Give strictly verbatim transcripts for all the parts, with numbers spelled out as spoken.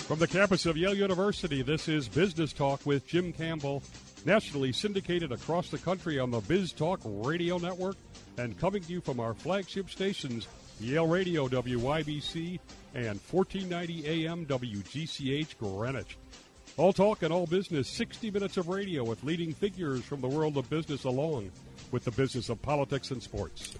From the campus of Yale University, this is Business Talk with Jim Campbell, nationally syndicated across the country on the Biz Talk Radio Network and coming to you from our flagship stations, Yale Radio W Y B C and fourteen ninety A M W G C H Greenwich. All talk and all business, sixty minutes of radio with leading figures from the world of business along with the business of politics and sports.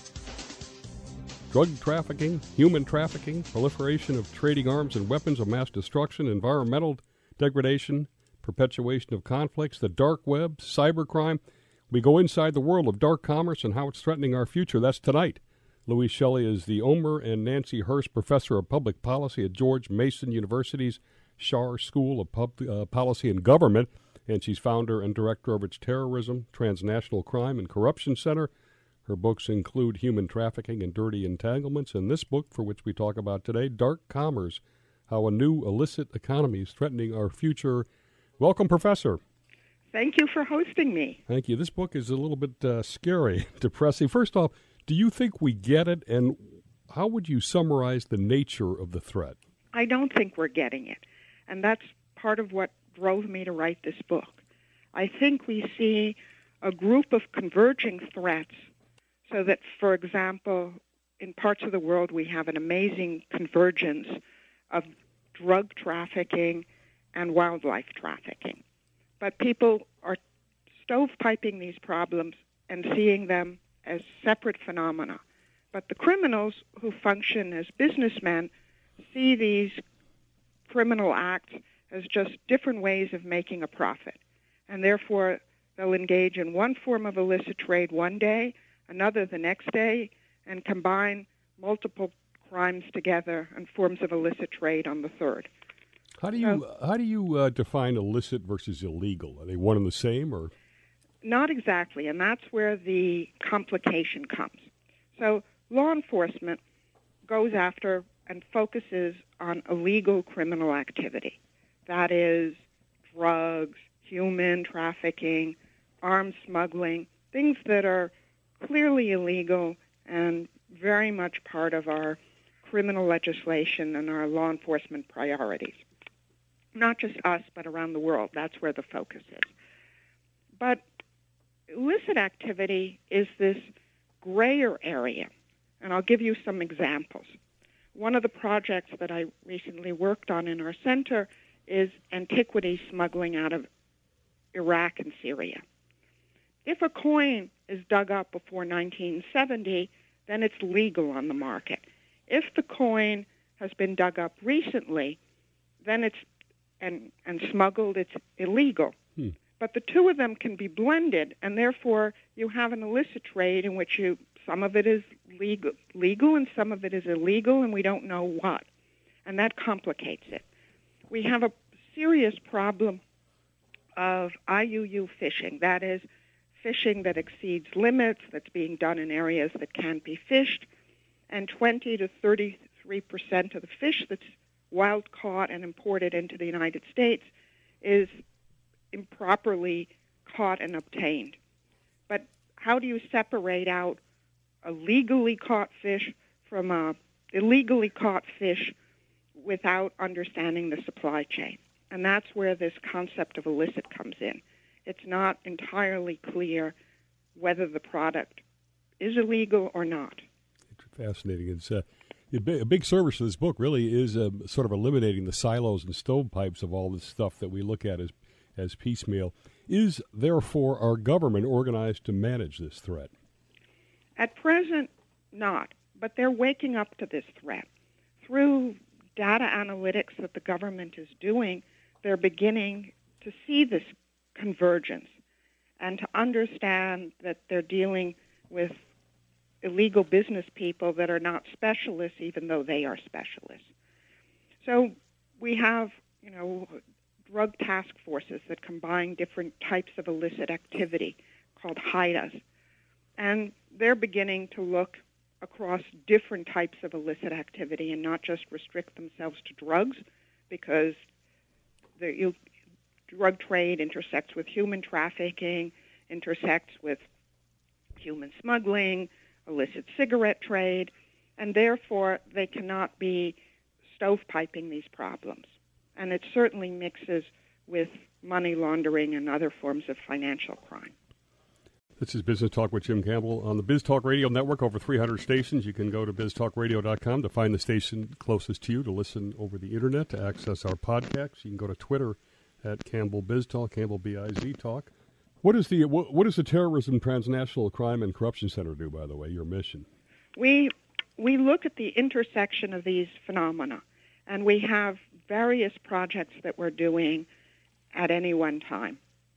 Drug trafficking, human trafficking, proliferation of trading arms and weapons of mass destruction, environmental degradation, perpetuation of conflicts, the dark web, cybercrime. We go inside the world of dark commerce and how it's threatening our future. That's tonight. Louise Shelley is the Omer and Nancy Hurst Professor of Public Policy at George Mason University's Schar School of Pub- uh, Policy and Government, and she's founder and director of its Terrorism, Transnational Crime, and Corruption Center. Her books include Human Trafficking and Dirty Entanglements, and this book, for which we talk about today, Dark Commerce, How a New Illicit Economy is Threatening Our Future. Welcome, Professor. Thank you for hosting me. Thank you. This book is a little bit uh, scary, depressing. First off, do you think we get it, and how would you summarize the nature of the threat? I don't think we're getting it, and that's part of what drove me to write this book. I think we see a group of converging threats. So that, for example, in parts of the world we have an amazing convergence of drug trafficking and wildlife trafficking. But people are stovepiping these problems and seeing them as separate phenomena. But the criminals who function as businessmen see these criminal acts as just different ways of making a profit. And therefore, they'll engage in one form of illicit trade one day, another the next day, and combine multiple crimes together and forms of illicit trade on the third. How do you so, how do you uh, define illicit versus illegal? Are they one and the same, or? Not exactly, and that's where the complication comes. So law enforcement goes after and focuses on illegal criminal activity. That is drugs, human trafficking, arms smuggling, things that are clearly illegal and very much part of our criminal legislation and our law enforcement priorities. Not just us, but around the world. That's where the focus is. But illicit activity is this grayer area, and I'll give you some examples. One of the projects that I recently worked on in our center is antiquity smuggling out of Iraq and Syria. If a coin is dug up before nineteen seventy, then it's legal on the market. If the coin has been dug up recently, then it's and, and smuggled, it's illegal. Hmm. But the two of them can be blended, and therefore you have an illicit trade in which you some of it is legal, legal and some of it is illegal, and we don't know what. And that complicates it. We have a serious problem of I U U fishing. That is, fishing that exceeds limits, that's being done in areas that can't be fished, and twenty to thirty-three percent of the fish that's wild caught and imported into the United States is improperly caught and obtained. But how do you separate out a legally caught fish from a illegally caught fish without understanding the supply chain? And that's where this concept of illicit comes in. It's not entirely clear whether the product is illegal or not. It's fascinating. It's uh, a big service of this book really is uh, sort of eliminating the silos and stovepipes of all this stuff that we look at as, as piecemeal. Is, therefore, our government organized to manage this threat? At present, not. But they're waking up to this threat. Through data analytics that the government is doing, they're beginning to see this convergence and to understand that they're dealing with illegal business people that are not specialists, even though they are specialists. So we have, you know, drug task forces that combine different types of illicit activity called HIDAs. And they're beginning to look across different types of illicit activity and not just restrict themselves to drugs, because the you, drug trade intersects with human trafficking, intersects with human smuggling, illicit cigarette trade, and therefore they cannot be stovepiping these problems. and it certainly mixes with money laundering and other forms of financial crime. This is Business Talk with Jim Campbell on the Biz Talk Radio Network, over three hundred stations. You can go to biz talk radio dot com to find the station closest to you, to listen over the Internet, to access our podcasts. You can go to Twitter at Campbell Biz Talk, Campbell B I Z Talk. What is the what, what does the Terrorism, Transnational Crime, and Corruption Center do, by the way, your mission? We we look at the intersection of these phenomena, and we have various projects that we're doing at any one time.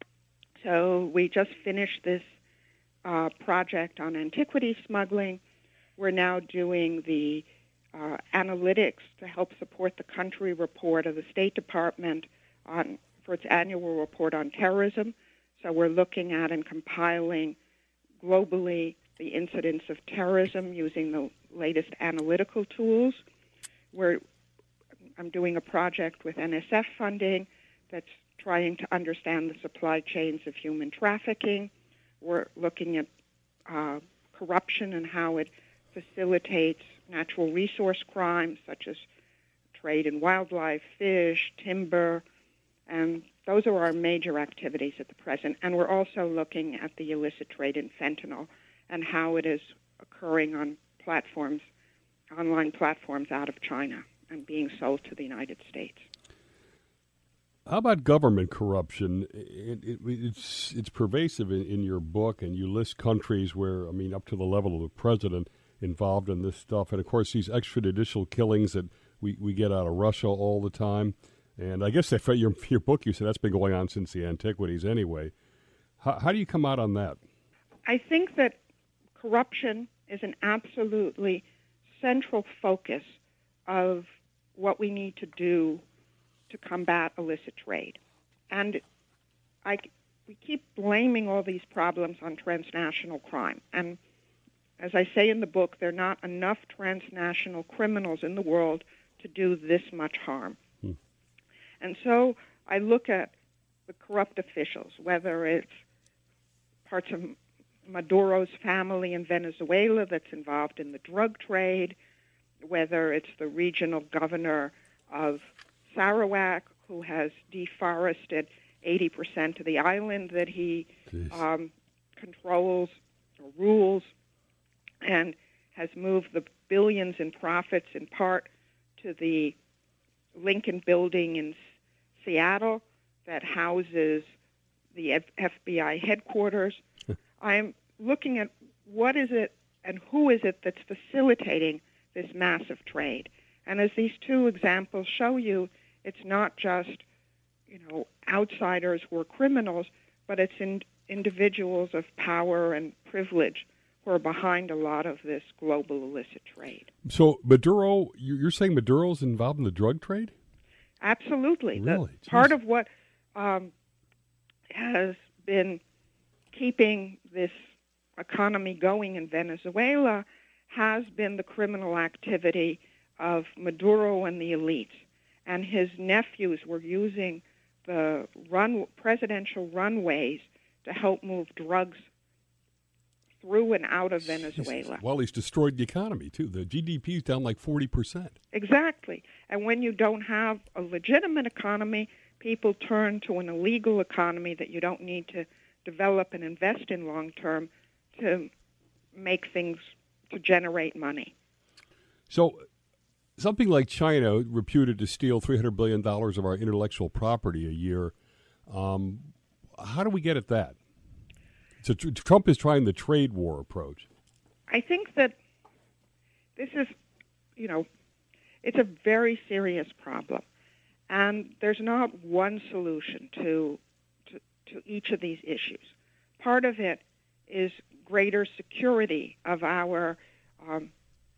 So we just finished this uh, project on antiquity smuggling. We're now doing the uh, analytics to help support the country report of the State Department on for its annual report on terrorism. So we're looking at and compiling globally the incidence of terrorism using the latest analytical tools. We're, I'm doing a project with N S F funding that's trying to understand the supply chains of human trafficking. We're looking at uh, corruption and how it facilitates natural resource crimes such as trade in wildlife, fish, timber, and those are our major activities at the present. And we're also looking at the illicit trade in fentanyl and how it is occurring on platforms, online platforms out of China and being sold to the United States. How about government corruption? It, it, it's it's pervasive in, in your book, and you list countries where, I mean, up to the level of the president involved in this stuff. And, of course, these extrajudicial killings that we, we get out of Russia all the time. And I guess that your, your book, you said that's been going on since the antiquities anyway. How, how do you come out on that? I think that corruption is an absolutely central focus of what we need to do to combat illicit trade. And I, we keep blaming all these problems on transnational crime. And as I say in the book, there are not enough transnational criminals in the world to do this much harm. Hmm. And so I look at the corrupt officials, whether it's parts of Maduro's family in Venezuela that's involved in the drug trade, whether it's the regional governor of Sarawak, who has deforested eighty percent of the island that he um, controls or rules, and has moved the billions in profits in part to the Lincoln Building in Seattle that houses the F B I headquarters. I'm looking at what is it and who is it that's facilitating this massive trade. And as these two examples show you, it's not just, you know, outsiders who are criminals, but it's in individuals of power and privilege who are behind a lot of this global illicit trade. So Maduro, you're saying Maduro's involved in the drug trade? Absolutely. Really? The, part of what um, has been keeping this economy going in Venezuela has been the criminal activity of Maduro and the elites. And his nephews were using the run, presidential runways to help move drugs through and out of Venezuela. Well, he's destroyed the economy, too. The G D P is down like forty percent. Exactly. And when you don't have a legitimate economy, people turn to an illegal economy that you don't need to develop and invest in long term to make things, to generate money. So something like China, reputed to steal three hundred billion dollars of our intellectual property a year, um, how do we get at that? So tr- Trump is trying the trade war approach. I think that this is, you know, it's a very serious problem. And there's not one solution to, to, to each of these issues. Part of it is greater security of our um,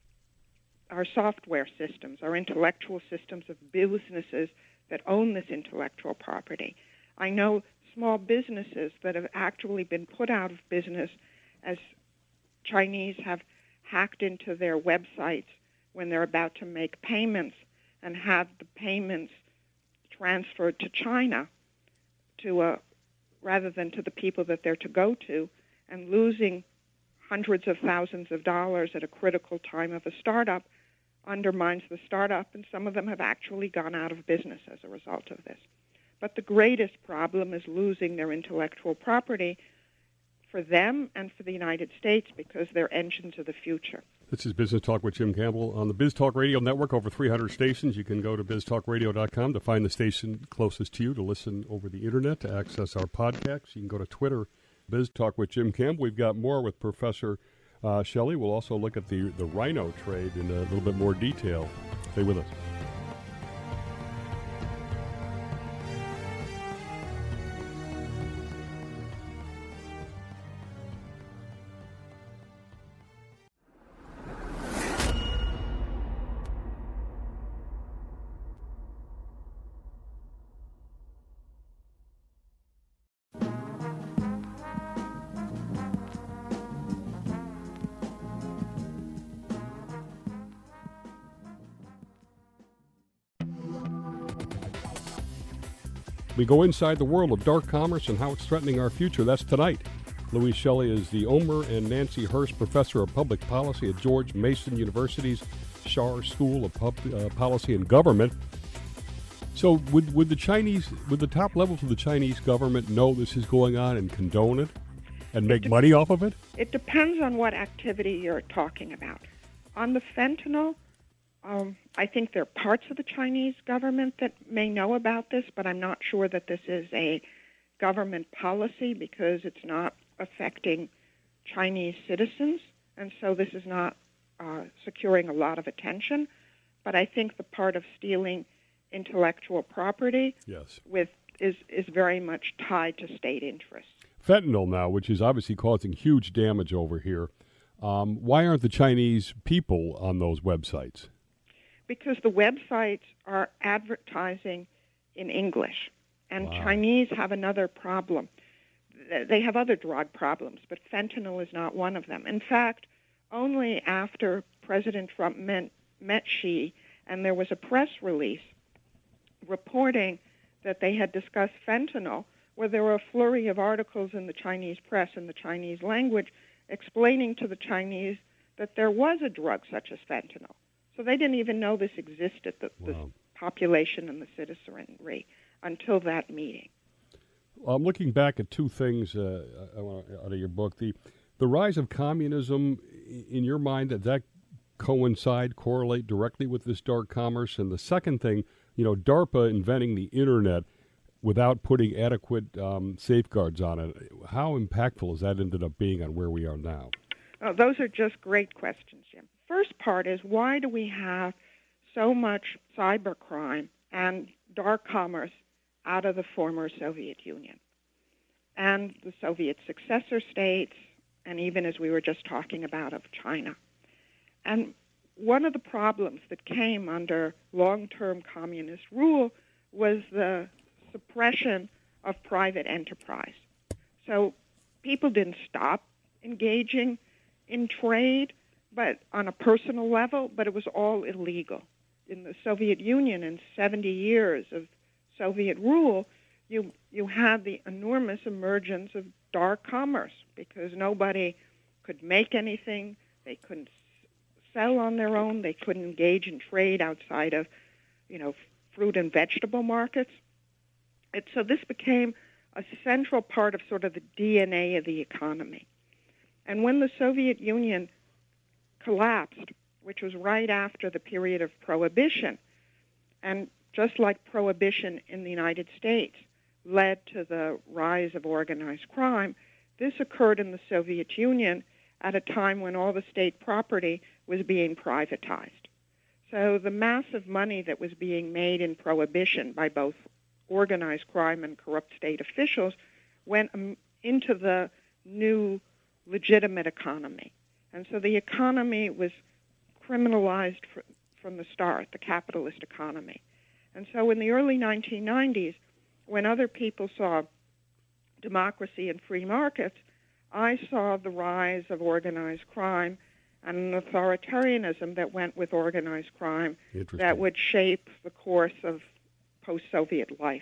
our software systems, our intellectual systems of businesses that own this intellectual property. I know small businesses that have actually been put out of business as Chinese have hacked into their websites when they're about to make payments and have the payments transferred to China to a, rather than to the people that they're to go to, and losing hundreds of thousands of dollars at a critical time of a startup undermines the startup, and some of them have actually gone out of business as a result of this. But the greatest problem is losing their intellectual property for them and for the United States because they're engines of the future. This is Business Talk with Jim Campbell on the BizTalk Radio Network, over three hundred stations. You can go to biz talk radio dot com to find the station closest to you, to listen over the Internet, to access our podcasts. You can go to Twitter, BizTalk with Jim Campbell. We've got more with Professor uh, Shelley. We'll also look at the, the rhino trade in a little bit more detail. Stay with us. We go inside the world of dark commerce and how it's threatening our future. That's tonight. Louise Shelley is the Omer and Nancy Hurst Professor of Public Policy at George Mason University's Schar School of Pub, uh, Policy and Government. So would, would the Chinese, would the top levels of the Chinese government know this is going on and condone it and make it de- money off of it? It depends on what activity you're talking about. On the fentanyl, Um, I think there are parts of the Chinese government that may know about this, but I'm not sure that this is a government policy because it's not affecting Chinese citizens, and so this is not uh, securing a lot of attention. But I think the part of stealing intellectual property yes. with is, is very much tied to state interests. Fentanyl now, which is obviously causing huge damage over here. Um, why aren't the Chinese people on those websites? Because the websites are advertising in English, and wow. Chinese have another problem. They have other drug problems, but fentanyl is not one of them. In fact, only after President Trump met, met Xi, and there was a press release reporting that they had discussed fentanyl, where there were a flurry of articles in the Chinese press in the Chinese language explaining to the Chinese that there was a drug such as fentanyl. So they didn't even know this existed, the, wow. the population and the citizenry, until that meeting. Well, I'm looking back at two things uh, out of your book. The the rise of communism, in your mind, did that coincide, correlate directly with this dark commerce? And the second thing, you know, DARPA inventing the Internet without putting adequate um, safeguards on it, how impactful has that ended up being on where we are now? Oh, those are just great questions, Jim. First part is, why do we have so much cybercrime and dark commerce out of the former Soviet Union and the Soviet successor states, and even, as we were just talking about, of China? And one of the problems that came under long-term communist rule was the suppression of private enterprise. So people didn't stop engaging in trade, but on a personal level, but it was all illegal. In the Soviet Union, in seventy years of Soviet rule, you you had the enormous emergence of dark commerce because nobody could make anything, they couldn't sell on their own, they couldn't engage in trade outside of, you know, fruit and vegetable markets. And so this became a central part of sort of the D N A of the economy. And when the Soviet Union collapsed, which was right after the period of Prohibition, and just like Prohibition in the United States led to the rise of organized crime, this occurred in the Soviet Union at a time when all the state property was being privatized. So the massive money that was being made in Prohibition by both organized crime and corrupt state officials went um, into the new legitimate economy. And so the economy was criminalized fr- from the start, the capitalist economy. And so in the early nineteen nineties, when other people saw democracy and free markets, I saw the rise of organized crime and an authoritarianism that went with organized crime that would shape the course of post-Soviet life.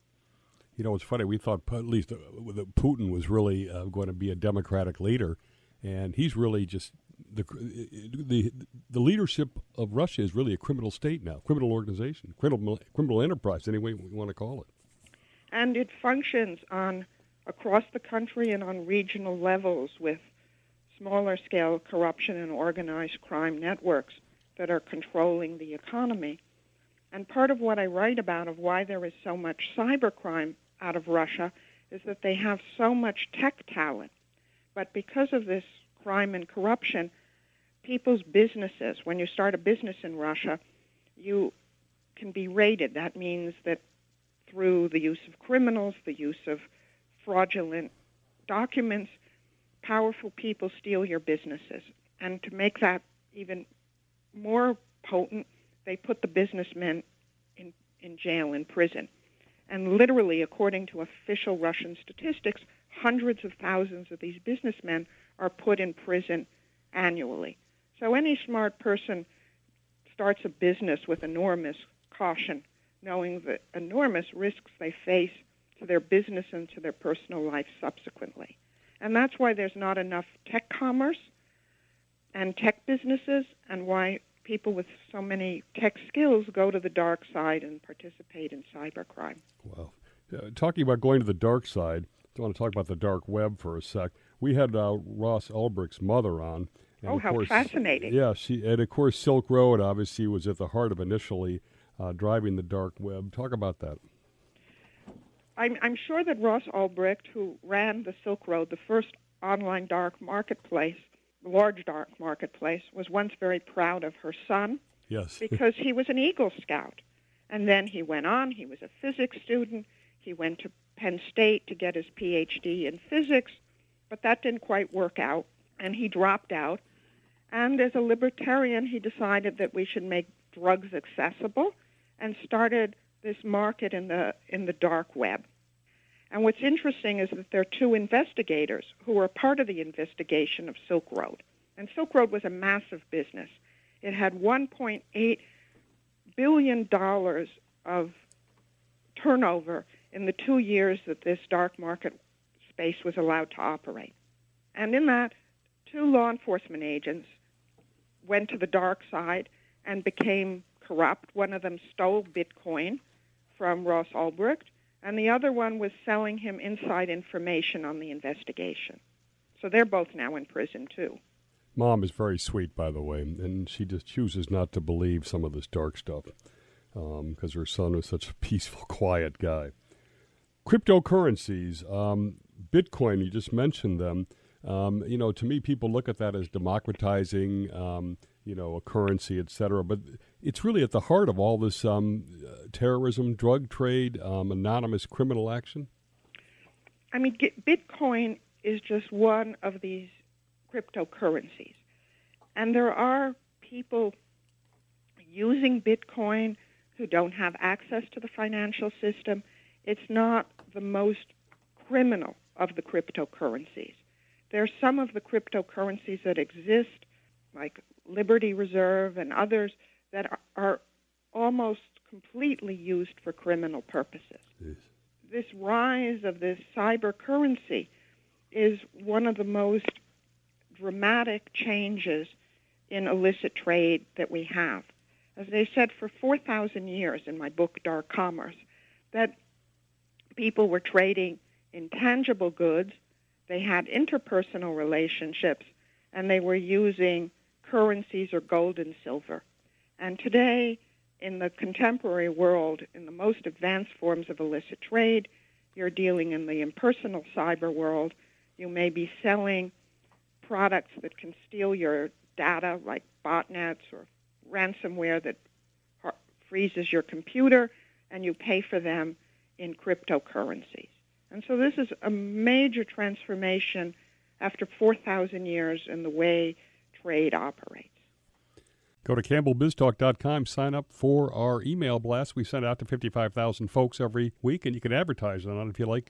You know, it's funny. We thought at least uh, that Putin was really uh, going to be a democratic leader, and he's really just the the the leadership of Russia is really a criminal state now, criminal organization, criminal criminal enterprise, any way we want to call it. And it functions on across the country and on regional levels with smaller scale corruption and organized crime networks that are controlling the economy. And part of what I write about of why there is so much cybercrime out of Russia is that they have so much tech talent. But because of this crime and corruption, people's businesses, when you start a business in Russia, you can be raided. That means that through the use of criminals, the use of fraudulent documents, powerful people steal your businesses. And to make that even more potent, they put the businessmen in, in jail, in prison. And literally, according to official Russian statistics, hundreds of thousands of these businessmen are put in prison annually. So any smart person starts a business with enormous caution, knowing the enormous risks they face to their business and to their personal life subsequently. And that's why there's not enough tech commerce and tech businesses, and why people with so many tech skills go to the dark side and participate in cybercrime. Wow. Uh, talking about going to the dark side, I want to talk about the dark web for a sec. We had uh, Ross Ulbricht's mother on. And oh, how course, fascinating. Yeah, she, and of course Silk Road obviously was at the heart of initially uh, driving the dark web. Talk about that. I'm, I'm sure that Ross Ulbricht, who ran the Silk Road, the first online dark marketplace, large dark marketplace, was once very proud of her son. Yes. Because he was an Eagle Scout. And then he went on, he was a physics student, he went to Penn State to get his P H D in physics, but that didn't quite work out, and he dropped out. And as a libertarian, he decided that we should make drugs accessible and started this market in the in the dark web. And what's interesting is that there are two investigators who were part of the investigation of Silk Road. And Silk Road was a massive business. It had one point eight billion dollars of turnover in the two years that this dark market space was allowed to operate. And in that, two law enforcement agents went to the dark side and became corrupt. One of them stole Bitcoin from Ross Ulbricht, and the other one was selling him inside information on the investigation. So they're both now in prison, too. Mom is very sweet, by the way, and she just chooses not to believe some of this dark stuff because um, her son was such a peaceful, quiet guy. Cryptocurrencies, um, Bitcoin, you just mentioned them. Um, you know, to me, people look at that as democratizing, um, you know, a currency, et cetera. But it's really at the heart of all this um, uh, terrorism, drug trade, um, anonymous criminal action. I mean, Bitcoin is just one of these cryptocurrencies. And there are people using Bitcoin who don't have access to the financial system. It's not the most criminal of the cryptocurrencies. There are some of the cryptocurrencies that exist, like Liberty Reserve and others, that are, are almost completely used for criminal purposes. Yes. This rise of this cyber currency is one of the most dramatic changes in illicit trade that we have. As I said, for four thousand years in my book, Dark Commerce, that people were trading intangible goods, they had interpersonal relationships, and they were using currencies or gold and silver. And today, in the contemporary world, in the most advanced forms of illicit trade, you're dealing in the impersonal cyber world. You may be selling products that can steal your data, like botnets or ransomware that freezes your computer, and you pay for them in cryptocurrencies. And so this is a major transformation after four thousand years in the way trade operates. Go to Campbell Biz Talk dot com, sign up for our email blast. We send out to fifty-five thousand folks every week, and you can advertise on it if you like.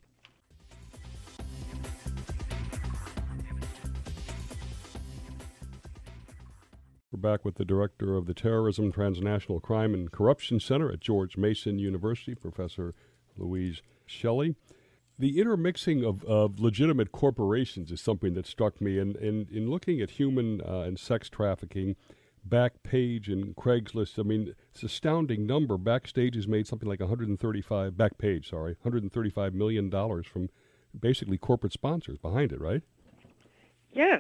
We're back with the director of the Terrorism, Transnational Crime, and Corruption Center at George Mason University, Professor Louise Shelley. The intermixing of, of legitimate corporations is something that struck me. And in, in, in looking at human uh, and sex trafficking, Backpage and Craigslist, I mean, it's an astounding number. Backstage has made something like one hundred thirty-five, Backpage, sorry, one hundred thirty-five million dollars from basically corporate sponsors behind it, right? Yes.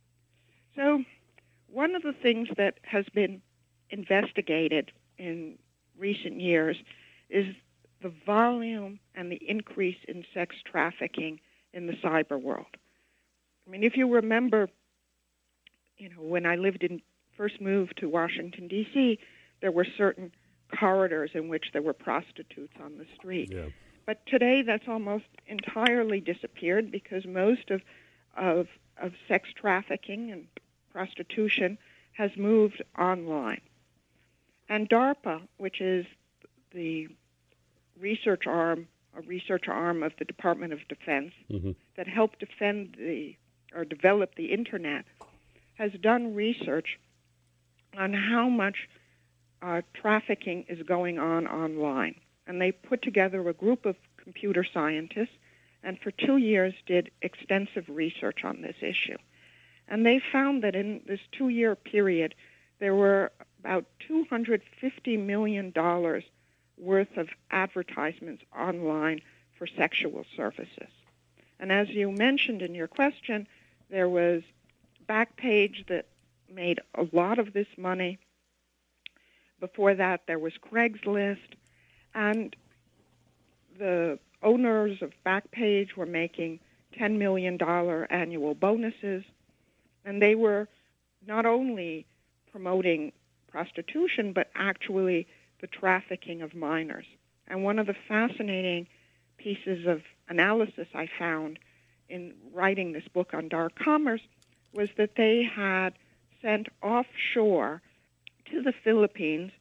So one of the things that has been investigated in recent years is the volume and the increase in sex trafficking in the cyber world. I mean, if you remember, you know, when I lived in, first moved to Washington, D C, there were certain corridors in which there were prostitutes on the street. Yeah. But today that's almost entirely disappeared because most of, of, of sex trafficking and prostitution has moved online. And DARPA, which is the research arm, a research arm of the Department of Defense mm-hmm. that helped defend the or develop the Internet, has done research on how much uh, trafficking is going on online. And they put together a group of computer scientists and for two years did extensive research on this issue. And they found that in this two-year period, there were about two hundred fifty million dollars worth of advertisements online for sexual services. And as you mentioned in your question, there was Backpage that made a lot of this money. Before that, there was Craigslist, and the owners of Backpage were making ten million dollars annual bonuses, and they were not only promoting prostitution, but actually the trafficking of minors. And one of the fascinating pieces of analysis I found in writing this book on dark commerce was that they had sent offshore to the Philippines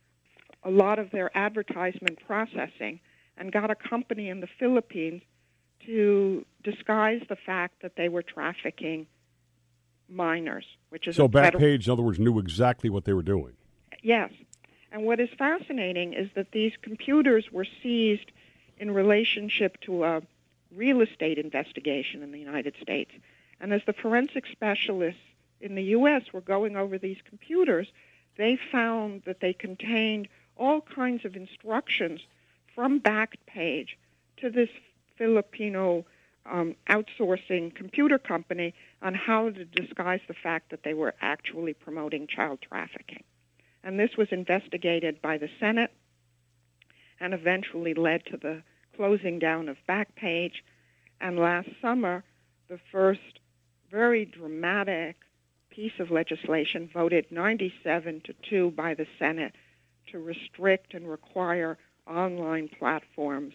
a lot of their advertisement processing and got a company in the Philippines to disguise the fact that they were trafficking minors, which is so a federal- Backpage, in other words, knew exactly what they were doing. Yes. And what is fascinating is that these computers were seized in relationship to a real estate investigation in the United States. And as the forensic specialists in the U S were going over these computers, they found that they contained all kinds of instructions from Backpage to this Filipino um, outsourcing computer company on how to disguise the fact that they were actually promoting child trafficking. And this was investigated by the Senate and eventually led to the closing down of Backpage. And last summer, the first very dramatic piece of legislation voted ninety-seven to two by the Senate to restrict and require online platforms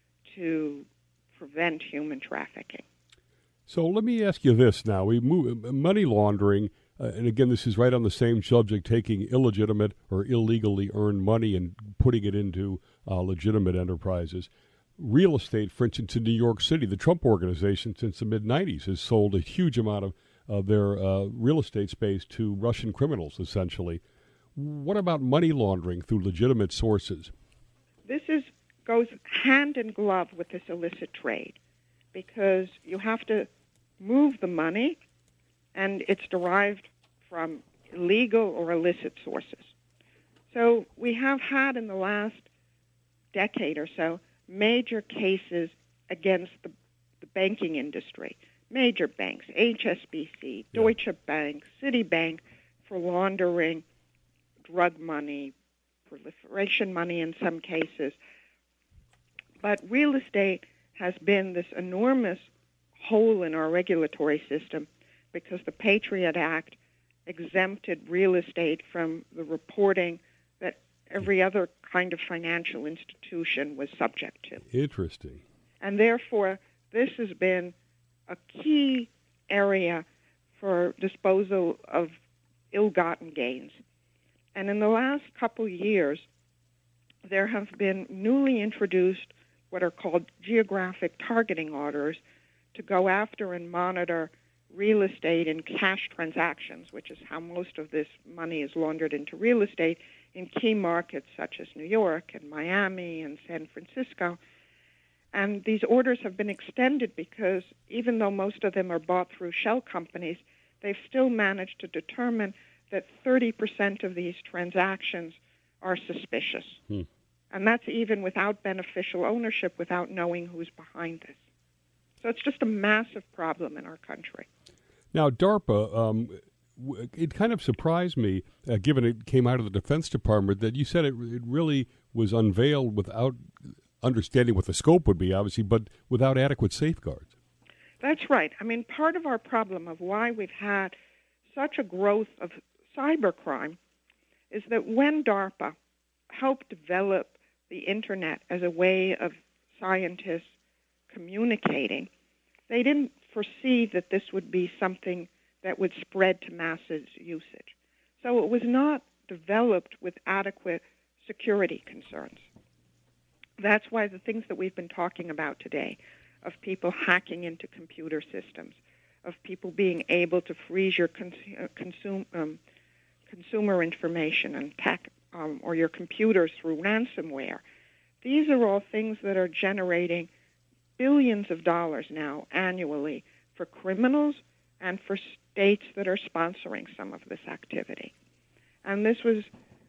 to prevent human trafficking. So let me ask you this now. We move money laundering, uh, and again, this is right on the same subject, taking illegitimate or illegally earned money and putting it into uh, legitimate enterprises. Real estate, for instance, in New York City, the Trump Organization since the mid nineties has sold a huge amount of uh, their uh, real estate space to Russian criminals, essentially. What about money laundering through legitimate sources? This is goes hand in glove with this illicit trade because you have to move the money, and it's derived from illegal or illicit sources. So we have had in the last decade or so major cases against the, the banking industry, major banks, H S B C, Yeah. Deutsche Bank, Citibank, for laundering drug money, proliferation money in some cases. But real estate has been this enormous hole in our regulatory system because the Patriot Act exempted real estate from the reporting that every other kind of financial institution was subject to. Interesting. And therefore, this has been a key area for disposal of ill-gotten gains. And in the last couple years, there have been newly introduced what are called geographic targeting orders to go after and monitor real estate and cash transactions, which is how most of this money is laundered into real estate in key markets such as New York and Miami and San Francisco. And these orders have been extended because even though most of them are bought through shell companies, they've still managed to determine that thirty percent of these transactions are suspicious. Hmm. And that's even without beneficial ownership, without knowing who's behind this. So it's just a massive problem in our country. Now, DARPA, um, it kind of surprised me, uh, given it came out of the Defense Department, that you said it, it really was unveiled without understanding what the scope would be, obviously, but without adequate safeguards. That's right. I mean, part of our problem of why we've had such a growth of cybercrime is that when DARPA helped develop the Internet as a way of scientists communicating, they didn't foresee that this would be something that would spread to masses usage. So it was not developed with adequate security concerns. That's why the things that we've been talking about today, of people hacking into computer systems, of people being able to freeze your cons- consume, um, consumer information and tech, um, or your computers through ransomware, these are all things that are generating billions of dollars now annually for criminals and for states that are sponsoring some of this activity. And this was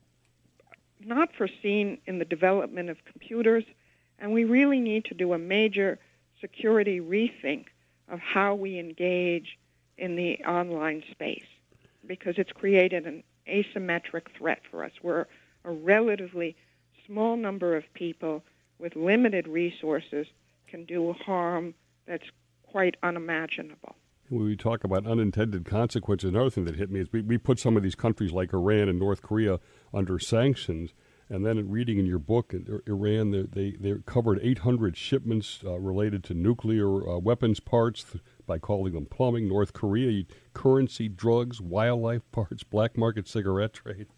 not foreseen in the development of computers, and we really need to do a major security rethink of how we engage in the online space, because it's created an asymmetric threat for us. We're a relatively small number of people with limited resources can do harm that's quite unimaginable. When we talk about unintended consequences, another thing that hit me is we, we put some of these countries like Iran and North Korea under sanctions, and then reading in your book, Iran, they they, they covered eight hundred shipments uh, related to nuclear uh, weapons parts th- by calling them plumbing. North Korea, currency, drugs, wildlife parts, black market cigarette trade.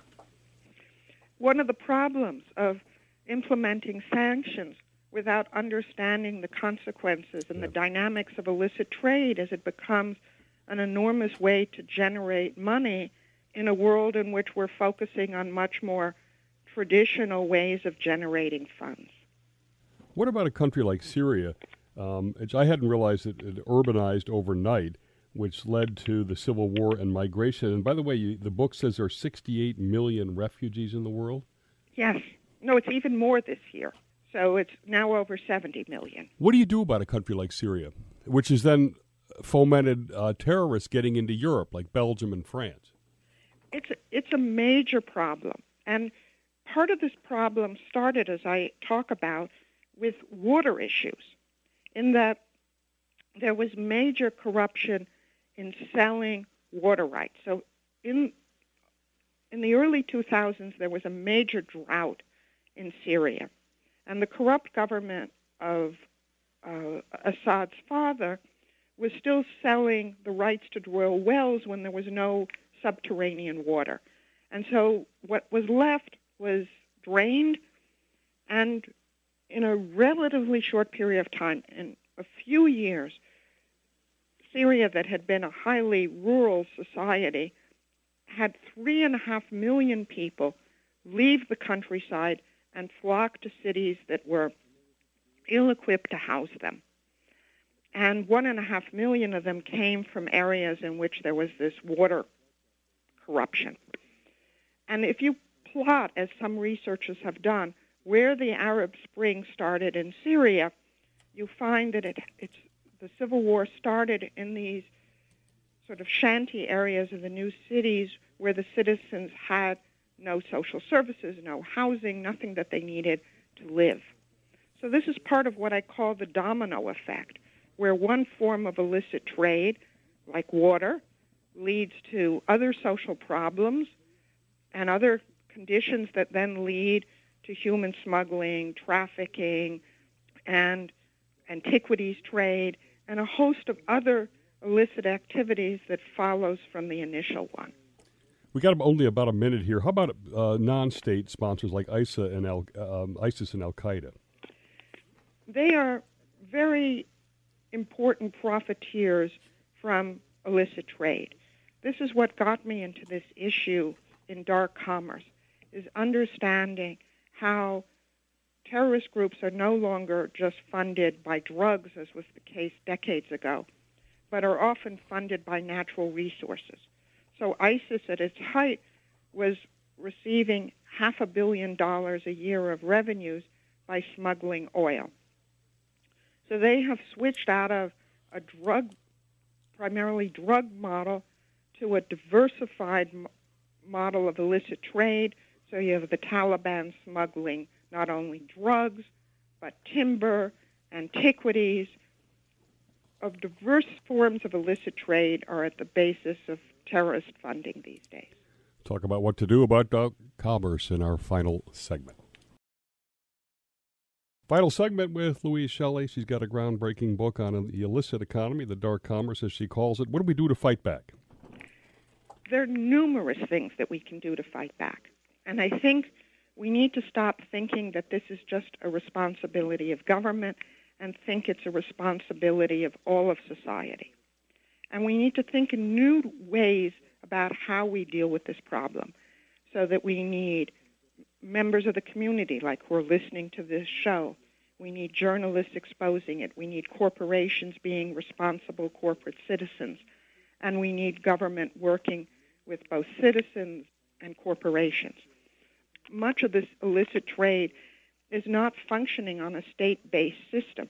One of the problems of implementing sanctions without understanding the consequences and yeah. the dynamics of illicit trade is it becomes an enormous way to generate money in a world in which we're focusing on much more traditional ways of generating funds. What about a country like Syria? Um, which I hadn't realized it, it urbanized overnight, which led to the civil war and migration. And by the way, you, the book says there are sixty-eight million refugees in the world? Yes. No, it's even more this year. So it's now over seventy million. What do you do about a country like Syria, which has then fomented uh, terrorists getting into Europe, like Belgium and France? It's a, it's a major problem. And part of this problem started, as I talk about, with water issues, in that there was major corruption in selling water rights. So in in the early two thousands, there was a major drought in Syria. And the corrupt government of uh, Assad's father was still selling the rights to drill wells when there was no subterranean water. And so what was left was drained, and in a relatively short period of time, in a few years, Syria, that had been a highly rural society, had three and a half million people leave the countryside and flock to cities that were ill-equipped to house them. And one and a half million of them came from areas in which there was this water corruption. And if you plot, as some researchers have done, where the Arab Spring started in Syria, you find that it, it's, the civil war started in these sort of shanty areas of the new cities where the citizens had no social services, no housing, nothing that they needed to live. So this is part of what I call the domino effect, where one form of illicit trade, like water, leads to other social problems and other conditions that then lead to human smuggling, trafficking, and antiquities trade, and a host of other illicit activities that follows from the initial one. We got only about a minute here. How about uh, non-state sponsors like I S A and Al, um, ISIS and Al-Qaeda? They are very important profiteers from illicit trade. This is what got me into this issue in dark commerce, is understanding how terrorist groups are no longer just funded by drugs, as was the case decades ago, but are often funded by natural resources. So ISIS at its height was receiving half a billion dollars a year of revenues by smuggling oil. So they have switched out of a drug, primarily drug model, to a diversified m- model of illicit trade. So you have the Taliban smuggling not only drugs, but timber, antiquities. Of diverse forms of illicit trade are at the basis of terrorist funding these days. Talk about what to do about dark commerce in our final segment. Final segment with Louise Shelley. She's got a groundbreaking book on the illicit economy, the dark commerce, as she calls it. What do we do to fight back? There are numerous things that we can do to fight back. And I think we need to stop thinking that this is just a responsibility of government and think it's a responsibility of all of society. And we need to think in new ways about how we deal with this problem, so that we need members of the community, like who are listening to this show. We need journalists exposing it. We need corporations being responsible corporate citizens. And we need government working with both citizens and corporations. Much of this illicit trade is not functioning on a state-based system.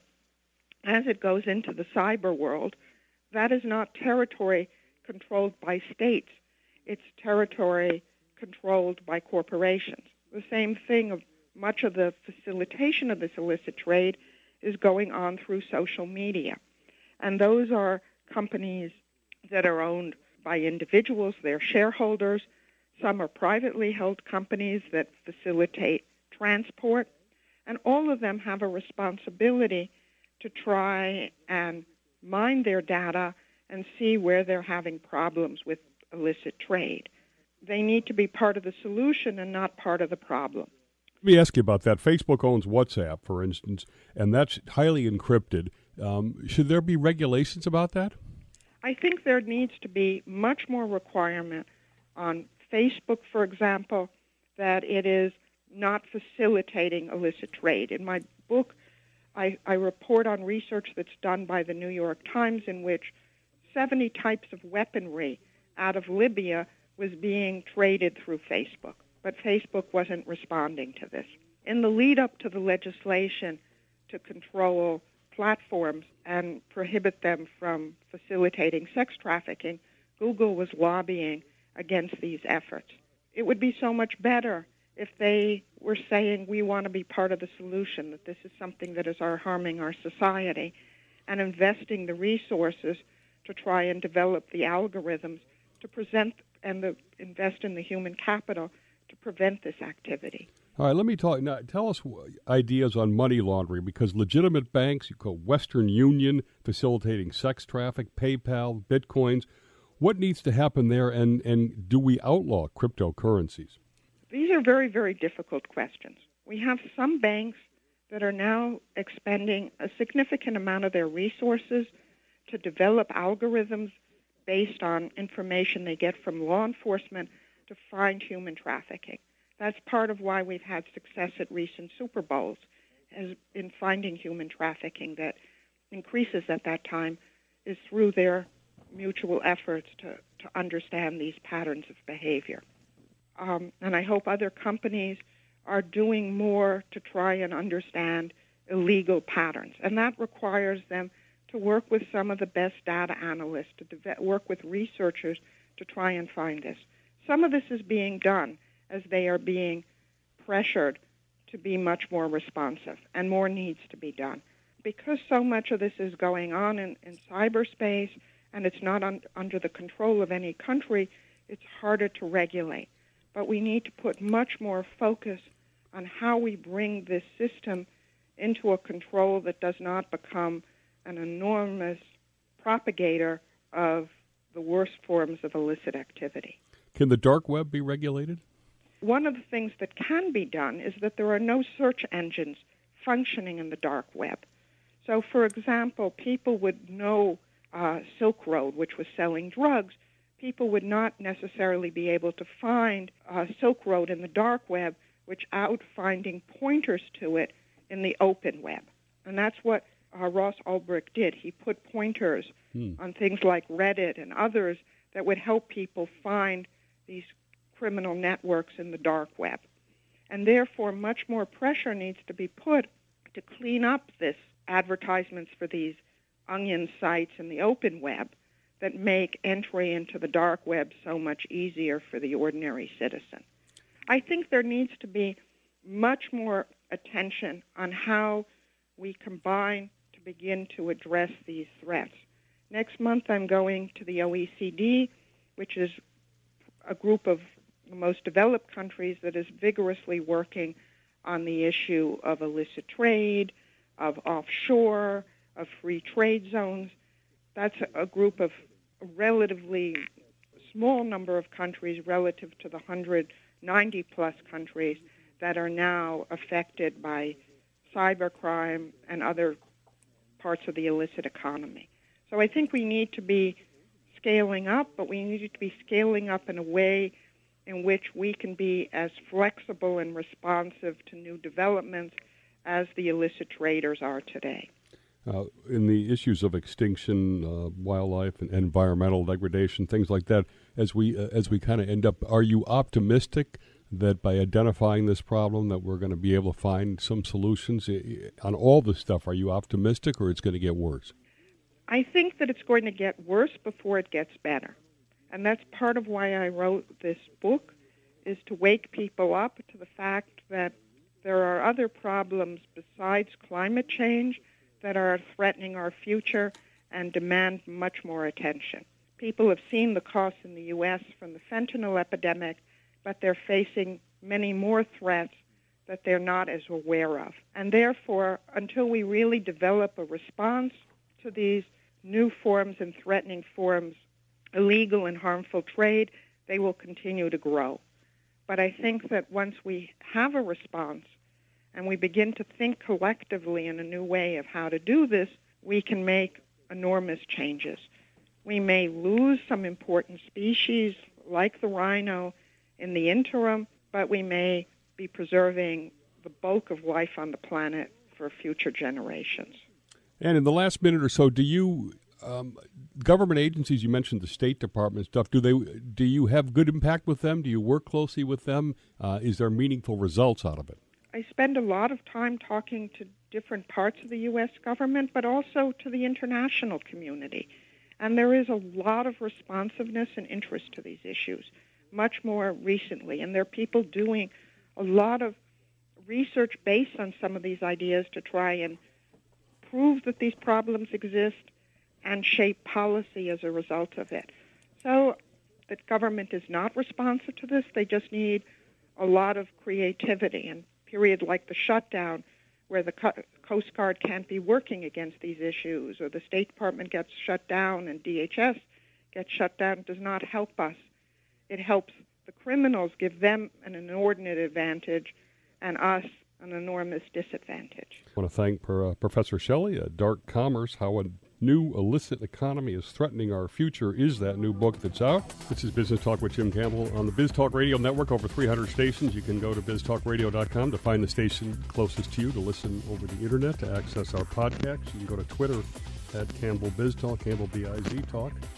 As it goes into the cyber world, that is not territory controlled by states. It's territory controlled by corporations. The same thing of much of the facilitation of this illicit trade is going on through social media. And those are companies that are owned by individuals, they're shareholders. Some are privately held companies that facilitate transport. And all of them have a responsibility to try and mine their data and see where they're having problems with illicit trade. They need to be part of the solution and not part of the problem. Let me ask you about that. Facebook owns WhatsApp, for instance, and that's highly encrypted. Um, should there be regulations about that? I think there needs to be much more requirement on Facebook, for example, that it is not facilitating illicit trade. In my book, I, I report on research that's done by the New York Times in which seventy types of weaponry out of Libya was being traded through Facebook, but Facebook wasn't responding to this. In the lead up to the legislation to control platforms and prohibit them from facilitating sex trafficking, Google was lobbying against these efforts. It would be so much better if they were saying we want to be part of the solution, that this is something that is our, harming our society, and investing the resources to try and develop the algorithms to present and the, invest in the human capital to prevent this activity. All right, let me talk now. Tell us ideas on money laundering, because legitimate banks, you call Western Union, facilitating sex traffic, PayPal, Bitcoins. What needs to happen there, and, and do we outlaw cryptocurrencies? These are very, very difficult questions. We have some banks that are now expending a significant amount of their resources to develop algorithms based on information they get from law enforcement to find human trafficking. That's part of why we've had success at recent Super Bowls, as in finding human trafficking that increases at that time is through their mutual efforts to, to understand these patterns of behavior. Um, and I hope other companies are doing more to try and understand illegal patterns. And that requires them to work with some of the best data analysts, to de- work with researchers to try and find this. Some of this is being done as they are being pressured to be much more responsive, and more needs to be done. Because so much of this is going on in, in cyberspace, and it's not un- under the control of any country, it's harder to regulate. But we need to put much more focus on how we bring this system into a control that does not become an enormous propagator of the worst forms of illicit activity. Can the dark web be regulated? One of the things that can be done is that there are no search engines functioning in the dark web. So, for example, people would know uh, Silk Road, which was selling drugs. People would not necessarily be able to find uh, Silk Road in the dark web without finding pointers to it in the open web. And that's what uh, Ross Ulbricht did. He put pointers hmm. on things like Reddit and others that would help people find these criminal networks in the dark web. And therefore, much more pressure needs to be put to clean up this advertisements for these onion sites in the open web that make entry into the dark web so much easier for the ordinary citizen. I think there needs to be much more attention on how we combine to begin to address these threats. Next month, I'm going to the O E C D, which is a group of the most developed countries that is vigorously working on the issue of illicit trade, of offshore, of free trade zones. That's a group of a relatively small number of countries relative to the one hundred ninety plus countries that are now affected by cybercrime and other parts of the illicit economy. So I think we need to be scaling up, but we need to be scaling up in a way in which we can be as flexible and responsive to new developments as the illicit traders are today. Uh, in the issues of extinction, uh, wildlife, and environmental degradation, things like that, as we uh, as we kind of end up, are you optimistic that by identifying this problem that we're going to be able to find some solutions on all this stuff? Are you optimistic, or it's going to get worse? I think that it's going to get worse before it gets better. And that's part of why I wrote this book, is to wake people up to the fact that there are other problems besides climate change that are threatening our future and demand much more attention. People have seen the costs in the U S from the fentanyl epidemic, but they're facing many more threats that they're not as aware of. And therefore, until we really develop a response to these new forms and threatening forms, illegal and harmful trade, they will continue to grow. But I think that once we have a response and we begin to think collectively in a new way of how to do this, we can make enormous changes. We may lose some important species like the rhino in the interim, but we may be preserving the bulk of life on the planet for future generations. And in the last minute or so, do you, um, government agencies, you mentioned the State Department stuff, do they, do you have good impact with them? Do you work closely with them? Uh, is there meaningful results out of it? I spend a lot of time talking to different parts of the U S government, but also to the international community. And there is a lot of responsiveness and interest to these issues, much more recently. And there are people doing a lot of research based on some of these ideas to try and prove that these problems exist and shape policy as a result of it. So that government is not responsive to this. They just need a lot of creativity. And period like the shutdown, where the Co- Coast Guard can't be working against these issues, or the State Department gets shut down and D H S gets shut down, does not help us. It helps the criminals, give them an inordinate advantage, and us an enormous disadvantage. I want to thank per, uh, Professor Shelley. uh, Dark Commerce, How a New Illicit Economy is Threatening Our Future, is that new book that's out. This is Business Talk with Jim Campbell on the Biz Talk Radio Network, over three hundred stations. You can go to biz talk radio dot com to find the station closest to you, to listen over the internet, to access our podcasts. You can go to Twitter at Campbell Biz Talk, Campbell B I Z Talk.